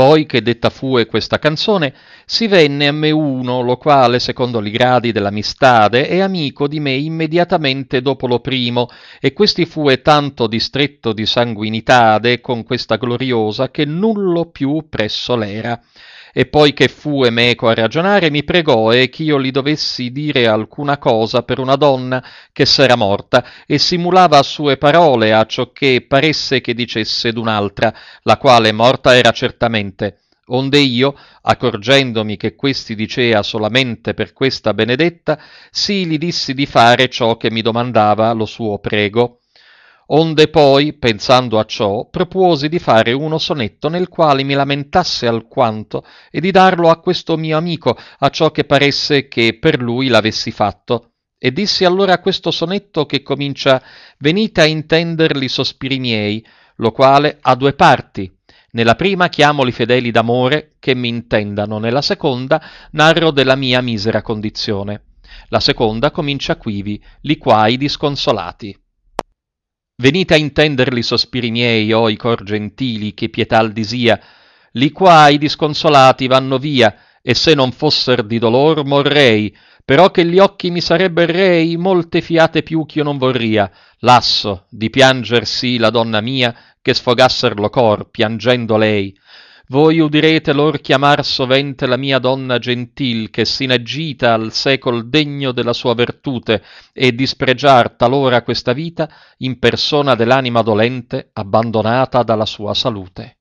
Poi che detta fue questa canzone, si venne a me uno, lo quale, secondo li gradi dell'amistade, è amico di me immediatamente dopo lo primo, e questi fue tanto distretto di sanguinitade con questa gloriosa che nullo più presso l'era. E poi che fue meco a ragionare, mi pregò ch'io li dovessi dire alcuna cosa per una donna che s'era morta, e simulava a sue parole acciò che paresse che dicesse d'un'altra, la quale morta era certamente. Onde io, accorgendomi che questi dicea solamente per questa benedetta, sì li dissi di fare ciò che mi domandava lo suo prego. Onde poi, pensando a ciò, propuosi di fare uno sonetto nel quale mi lamentasse alquanto e di darlo a questo mio amico, a ciò che paresse che per lui l'avessi fatto. E dissi allora questo sonetto che comincia «Venite a intenderli sospiri miei», lo quale ha due parti. Nella prima chiamo li fedeli d'amore che mi intendano, nella seconda narro della mia misera condizione. La seconda comincia quivi, li quai disconsolati. Venite a intenderli sospiri miei, o i cor gentili, che pietal disia, li quai disconsolati vanno via, e se non fosser di dolor morrei, però che gli occhi mi sarebber rei, molte fiate più ch'io non vorria, lasso di pianger sì la donna mia, che sfogasser lo cor, piangendo lei. Voi udirete lor chiamar sovente la mia donna gentil, che s'inaggita al secol degno della sua vertute, e dispregiar talora questa vita in persona dell'anima dolente abbandonata dalla sua salute.